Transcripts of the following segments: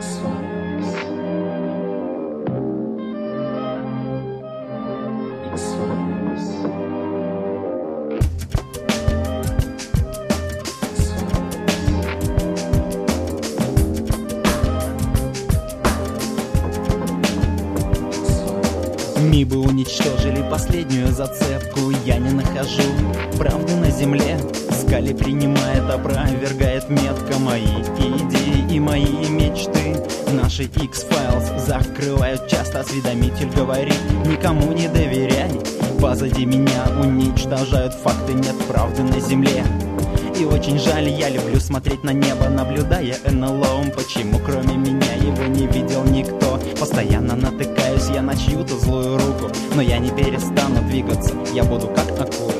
МИБы уничтожили последнюю зацепку. Я не нахожу правды на земле. Скали принимает, опровергает метко мои идеи и мои мечты. Наши X-Files закрывают часто. Осведомитель говорит: никому не доверяй. Позади меня уничтожают факты. Нет правды на земле. И очень жаль, я люблю смотреть на небо, наблюдая НЛО. Почему кроме меня его не видел никто? Постоянно натыкаюсь я на чью-то злую руку, но я не перестану двигаться, я буду как акула.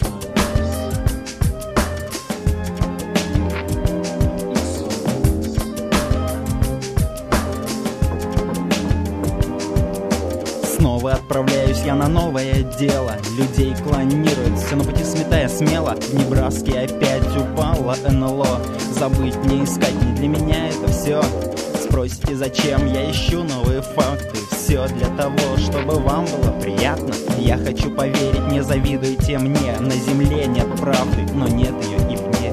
Снова отправляюсь я на новое дело. Людей клонируют, все на пути сметая смело. В Небраске опять упало НЛО. Забыть, не искать, не для меня это все. Спросите, зачем я ищу новые факты? Все для того, чтобы вам было приятно. Я хочу поверить, не завидуйте мне. На земле нет правды, но нет ее и вне.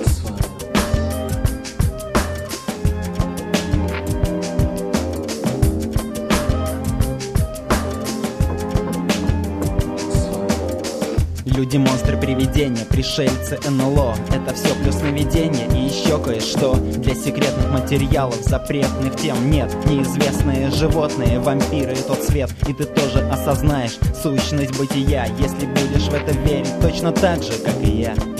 Люди, монстры, привидения, пришельцы, НЛО. Это все плюс наведение и еще кое-что. Для секретных материалов, запретных тем нет. Неизвестные животные, вампиры и тот свет. И ты тоже осознаешь сущность бытия, если будешь в это верить точно так же, как и я.